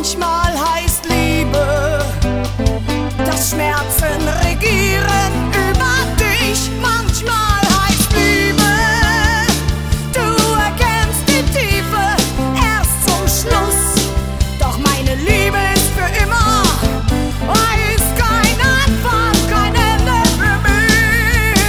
manchmal heißt Liebe, dass Schmerzen regieren über dich. Manchmal heißt Liebe, du erkennst die Tiefe erst zum Schluss. Doch meine Liebe ist für immer, weiß kein Anfang, kein Ende für mich.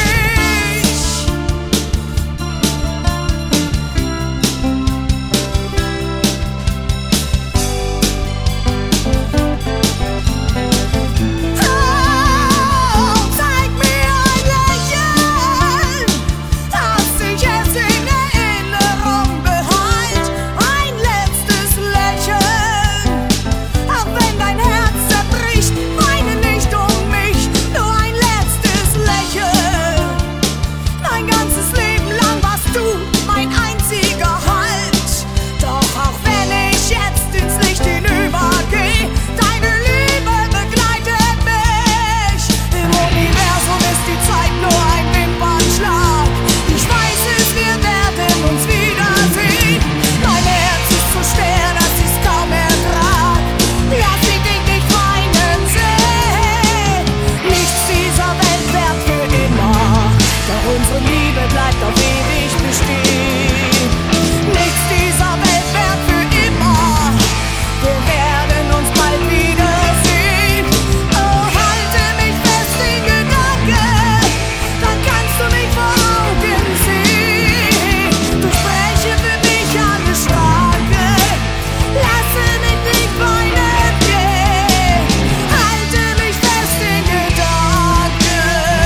Oh, zeig mir ein Lächeln, dass ich es in Erinnerung behalt. Ein letztes Lächeln, auch wenn dein Herz zerbricht, weine nicht um mich, nur ein letztes Lächeln. Mein ganzes Leben lang warst du mein einziger Halt. Doch auch wenn ich jetzt ins Licht hinübergehe, deine Liebe begleitet mich. Im Universum ist die Zeit nur ein Wimpernschlag. Ich weiß es, wir werden uns wiedersehen. Mein Herz ist so schwer, dass ich's kaum ertrag. Lass mich dich nicht weinen sehen. Nichts dieser Welt währt für immer, doch unsere Liebe bleibt auf ewig bestehen. Nichts dieser Welt währt für immer, wir werden uns bald wiedersehen. Oh, halte mich fest in Gedanken, dann kannst du mich vor Augen sehen. Du spreche für mich alle Schranken, lasse mich nicht weinen gehen. Halte mich fest in Gedanken.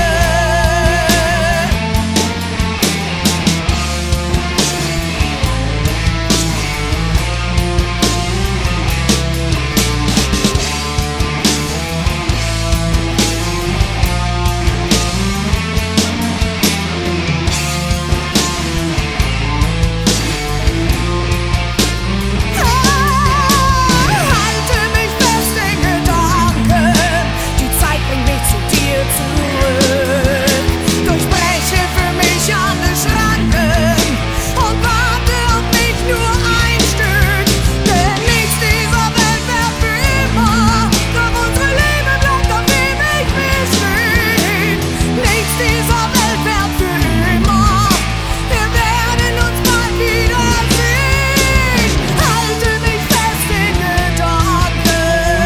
Halte mich fest in Gedanken, die Zeit bringt mich zu dir zurück. Durchbreche für mich alle Schranken und warte auf mich nur ein Stück. Denn nichts dieser Welt währt für immer, doch unsere Liebe bleibt auf ewig bestehen. Nichts dieser Welt währt für immer, wir werden uns bald wiedersehen. Halte mich fest in Gedanken,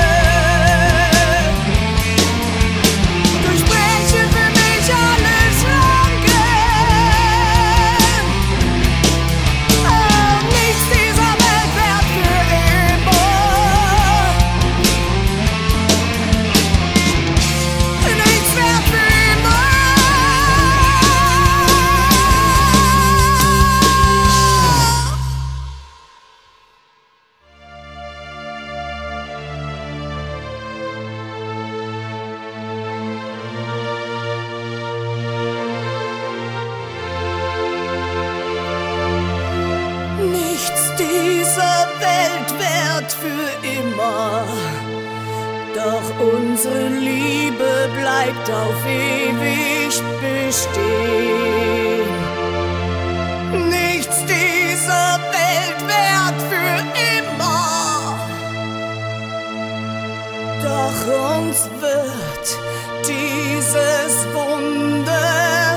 durchbreche für mich alle Schranken. Oh, nichts dieser Welt währt für immer. Nichts währt für immer. Nichts dieser Welt währt für immer, doch unsere Liebe bleibt auf ewig bestehen. Nichts dieser Welt währt für immer, doch uns wird dieses Wunder